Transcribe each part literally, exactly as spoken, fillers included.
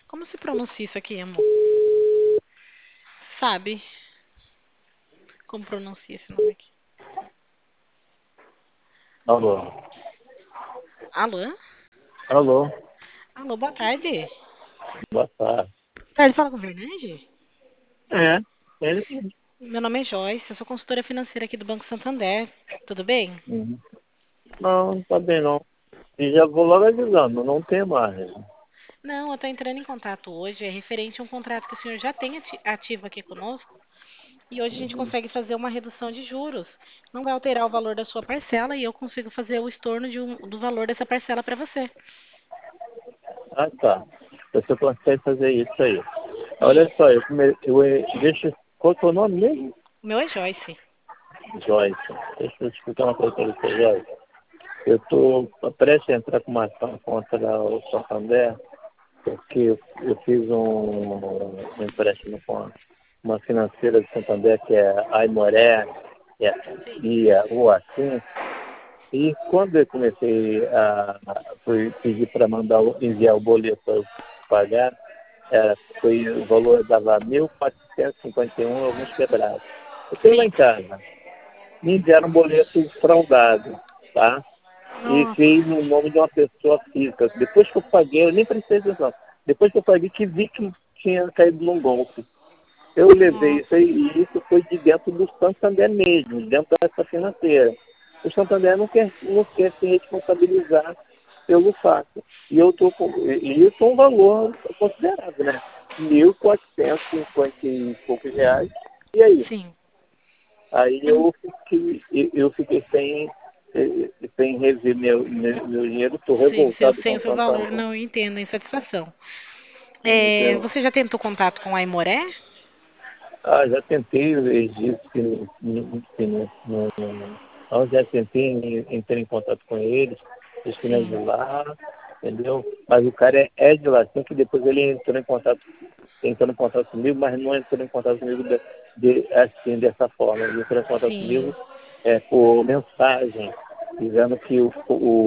Como se pronuncia isso aqui, amor? Sabe como pronuncia esse nome aqui? Alô? Alô? Alô? Alô, boa tarde. Boa tarde. Tarde, fala com o Fernandes? É, ele mesmo. Meu nome é Joyce, eu sou consultora financeira aqui do Banco Santander. Tudo bem? Uhum. Não, não tá bem não. E já vou logo avisando, não tem mais. Não, eu estou entrando em contato hoje, é referente a um contrato que o senhor já tem ati- ativo aqui conosco. E hoje a gente Uhum. consegue fazer uma redução de juros. Não vai alterar o valor da sua parcela e eu consigo fazer o estorno de um- do valor dessa parcela para você. Ah, tá. Você consegue fazer isso aí. Olha Isso. só, eu, come... eu eh, deixa. Qual é o teu nome mesmo? O meu é Joyce. Joyce. Deixa eu te explicar uma coisa para você, Joyce. Eu estou prestes a entrar com uma ação contra o Santander, porque eu, eu fiz um, um empréstimo com uma financeira de Santander, que é a Aimoré, e a, Sim. e a Uacim. E quando eu comecei a, fui pedir para mandar, o- enviar o boleto para eu pagar, era, foi, o valor dava mil quatrocentos e cinquenta e um, alguns quebrados. Eu tenho lá Sim. em casa, me enviaram um boleto fraudado, tá? E Nossa. veio no nome de uma pessoa física. Depois que eu paguei, eu nem prestei atenção. Depois que eu paguei, que vi que tinha caído num golpe. Eu levei isso Nossa. aí, e isso foi de dentro do Santander mesmo, dentro dessa financeira. O Santander não quer, não quer se responsabilizar pelo fato. E eu tô com, e isso é um valor considerável, né? Mil quatrocentos e cinquenta e poucos reais. E aí? Sim. Aí En- eu fiquei, eu eu fiquei sem, eh, sem rever meu, meu, meu dinheiro, estou Sim, se eu revoltado sei com o o seu valor, Santander. não entendo a insatisfação. É, Entendeu? você já tentou contato com a Aimoré? Ah, já tentei, eles disseram que, não- que não, não, não- eu já tentei, em- entrei em contato com eles, eles que não é de Sim. lá, entendeu? Mas o cara é, é de lá, assim que depois ele entrou em contato, entrou em contato comigo, mas não entrou em contato comigo de, de- assim, dessa forma. Ele entrou em contato Sim. comigo é, por mensagem, dizendo que o,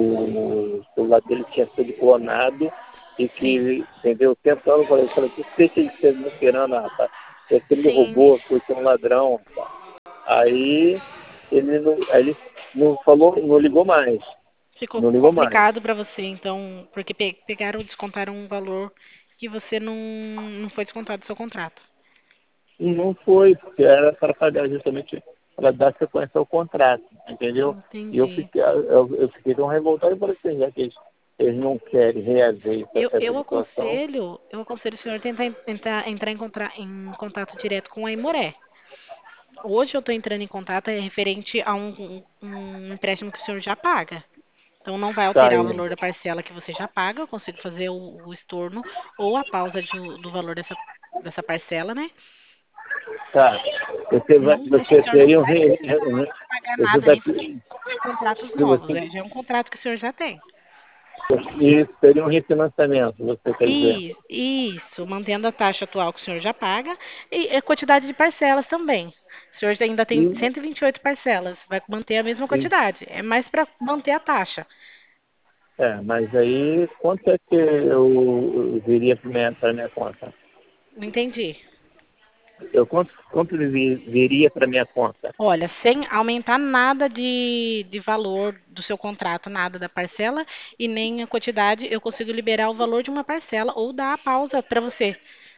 o, o celular dele tinha sido clonado e Sim. que, entendeu? Tentando, eu falei, eu falei, que deixa de ser muquirana, rapaz. Ele me Sim. roubou, foi ser um ladrão. Rapaz. Aí ele não, aí ele não falou, não ligou mais. Ficou Não ligou mais. complicado para você, então, porque pe- pegaram e descontaram um valor que você não, não foi descontado do seu contrato. E não foi, porque era para pagar justamente para dar sequência ao contrato, entendeu? E eu Entendi. fiquei, eu, eu fiquei tão revoltado e falei assim, já que eles, eles não querem reaver essa, Eu, essa eu situação, aconselho, eu aconselho o senhor a tentar en- entrar, entrar em, contra- em contato direto com a Imoré. Hoje eu estou entrando em contato é referente a um, um- um empréstimo que o senhor já paga. Então não vai tá alterar o aí. valor da parcela que você já paga, eu consigo fazer o, o estorno ou a pausa de- do valor dessa, dessa parcela, né? Tá. Você, vai, Não, acho que o você senhor não teria um vai re, precisar mais pagar você nada tá, aí se para fazer contratos novos. você, É, já é um contrato que o senhor já tem. e teria um refinanciamento, você quer dizer. E- Isso, mantendo a taxa atual que o senhor já paga e a quantidade de parcelas também. O senhor ainda tem E, cento e vinte e oito parcelas, vai manter a mesma e, quantidade. É mais para manter a taxa. é, mas aí quanto é que eu, eu viria para minha, para minha conta? Não entendi. Eu quanto, quanto vi- viria para minha conta? Olha, sem aumentar nada de, de valor do seu contrato, nada da parcela e nem a quantidade, eu consigo liberar o valor de uma parcela ou dar a pausa para você.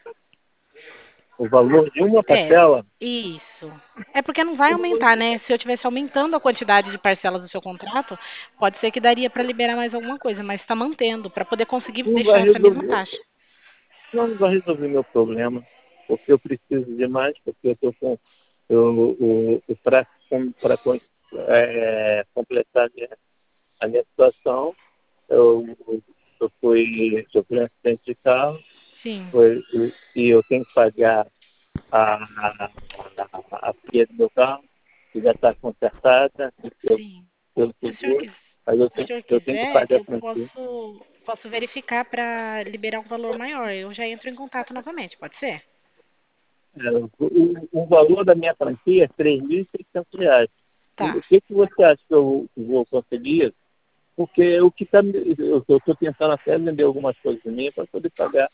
O valor de uma É, parcela? isso. É porque não vai aumentar, né? Se eu tivesse aumentando a quantidade de parcelas do seu contrato, pode ser que daria para liberar mais alguma coisa, mas está mantendo para poder conseguir Não vai deixar essa mesma resolver, taxa. não vai resolver meu problema, porque eu preciso de mais, porque eu estou com eu, o, o para é, completar a minha, a minha situação, eu, eu fui sofri um acidente de carro, Sim, foi, e, e eu tenho que pagar a, a, a, a pia do meu carro, que já está consertada pelo, sim. pelo Se o senhor, seguro, quis- mas eu se o tenho, senhor eu tenho que quiser, pagar a eu franquia. posso, posso verificar para liberar um valor maior. Eu já entro em contato novamente, pode ser? É, o, o valor da minha franquia é três mil e seiscentos reais. Tá. O que, que você acha que eu vou conseguir? Porque o que está eu estou tentando até vender algumas coisas minhas para poder pagar.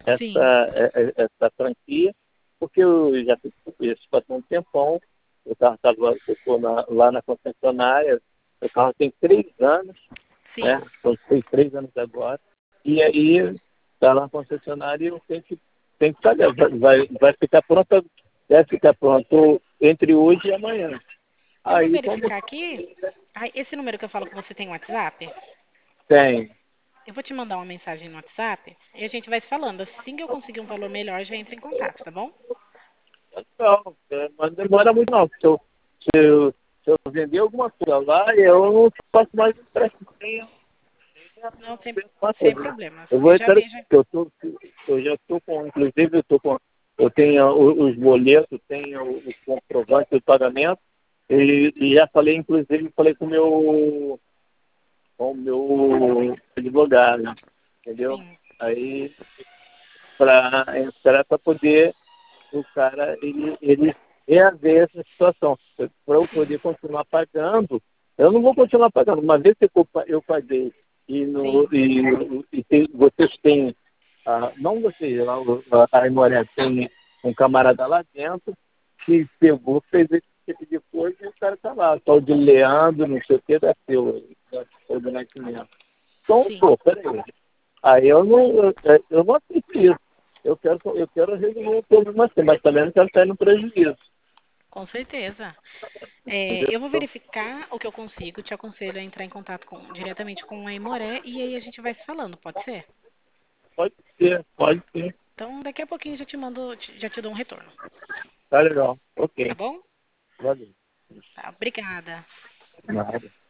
Sim, essa, é- é- essa franquia, porque eu já fiz isso passou um tempão, o carro estava lá na concessionária, o carro tem três anos, sim. né? Então, tem três anos agora, e aí está lá na concessionária e eu tenho que, tenho que saber, vai, vai vai ficar pronto, deve ficar pronto entre hoje e amanhã. Eu vou Aí como verificar aqui. Ai, esse número que eu falo com você tem WhatsApp? tem. Eu vou te mandar uma mensagem no WhatsApp e a gente vai se falando. Assim que eu conseguir um valor melhor, já entra em contato, tá bom? Não, é, mas não demora muito não. Se eu, se eu, se eu vender alguma coisa lá, eu não faço mais empréstimo nem Não, sem, uma sem coisa. problemas. Eu Eu vou já entrar, vejo. eu, tô, eu já estou com, inclusive eu estou com, eu tenho o- os boletos, tenho os comprovantes do pagamento, e, e já falei, inclusive, falei com o meu, com o meu advogado, entendeu? Sim, Aí, para entrar para poder o cara ele, ele reaver essa situação. Para eu sim, poder continuar pagando, eu não vou continuar pagando. Uma vez que eu pa- eu paguei e, no, sim, e, e tem- vocês têm, ah, não vocês, lá, o- a a Imoré tem um camarada lá dentro que pegou, fez esse tipo de coisa e o cara está lá, tal de Leandro, não sei o que, da Silva, da do nascimento. Então, sim. pô, peraí. Aí eu não, eu, eu não aceito isso. Eu quero, eu quero resolver o problema assim, mas também não quero sair no prejuízo. Com certeza. É, Entendeu? eu vou verificar o que eu consigo. Te aconselho a entrar em contato com- diretamente com a Emoré e aí a gente vai se falando, pode ser? Pode ser, pode ser. Então, daqui a pouquinho já te mando, já te dou um retorno, Tá legal. tá Ok. bom? Valeu. Tá, obrigada. Nada.